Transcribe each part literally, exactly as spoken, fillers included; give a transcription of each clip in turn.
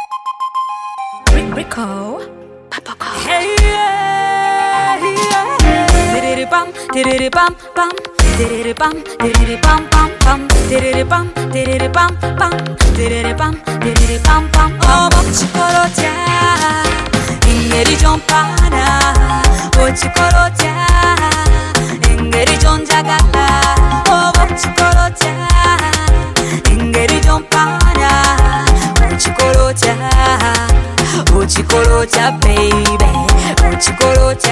Rico, Papa Call. Hey, yeah, yeah. Diddy bum, diddy bum bum, diddy bum, diddy bum bum bum, diddy bum, diddy bum bum, diddy bum, diddy bum bum. Oh, 멈추고로자, 잉내리 좀 빠나. 멈추고로자, 잉내리 좀 작아라. Oh, 멈추고로자, 잉내리 좀 빠나. 멈추고로자. 오지고로자 baby 오지고로자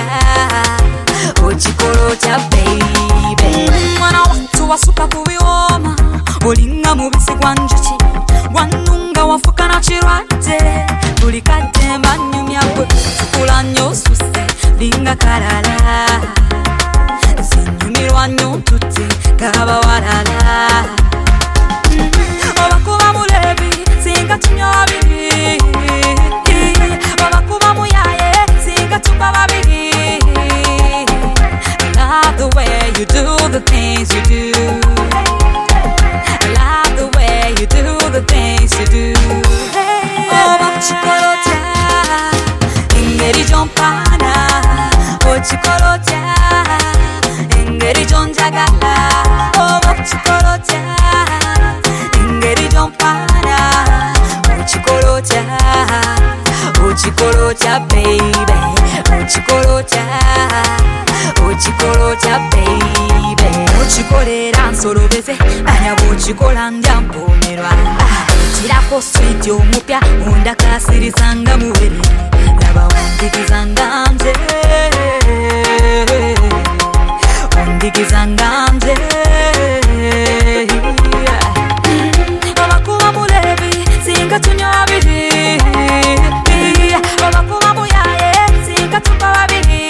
오지고로자 baby mwana watu wasuka kubioma olinga mubisi gwanjuki gwanunga wafuka na kirwadde buli kadde manyumyabwe tukula nnyo suse linga kalala zinyumirwa nnyo tutte gaba walala obakuba mulebi singa tunyabiri I love the way you do the things you do. I love the way you do the things you do. Oh, 멈추고로자, 잉내리 좀 빠나. 멈추고로자, 잉내리 좀 작아라. Oh, 멈추고로자, 잉내리 좀 빠나. 멈추고로자, 멈추고로자 baby. 오지고로자 오지고로자 baby 오지고래랑 서로 베세 아냐 오지고랑 잠보미라 지라고 스위트 오무뼈 온다카 시리상가 무베리 라바 온디기 상감제 온디기 상감제 오마쿠마 무레비 싱가 투녀비리 오마쿠마 무야에 싱가 투바비리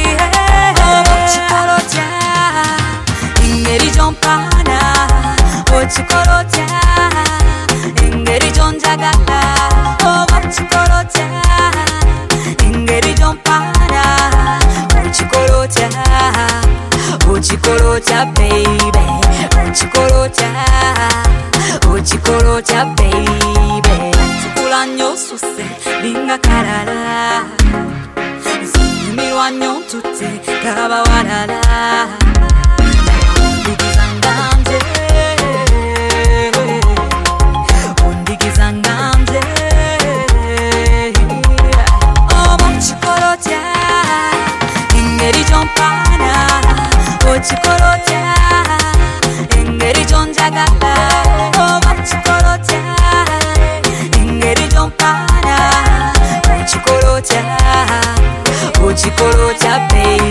오지고로자 잉내리 좀 빠나 오지고로자 잉내리 좀 작아라 오지고로자 잉내리 좀 빠나 오지고로자 오지고로자 baby 오지고로자 오지고로자 baby tukula nnyo suse linga kalala zinyumirwa nnyo tutte gaba walala ondigiza ngamze ondigiza ngamze oh 멈추고로자 잉내리 좀 빠나 오지고로자 잉내리 좀 작아라 oh 멈추고로자 잉내리 좀 빠나 오지고로자 오지고로자 baby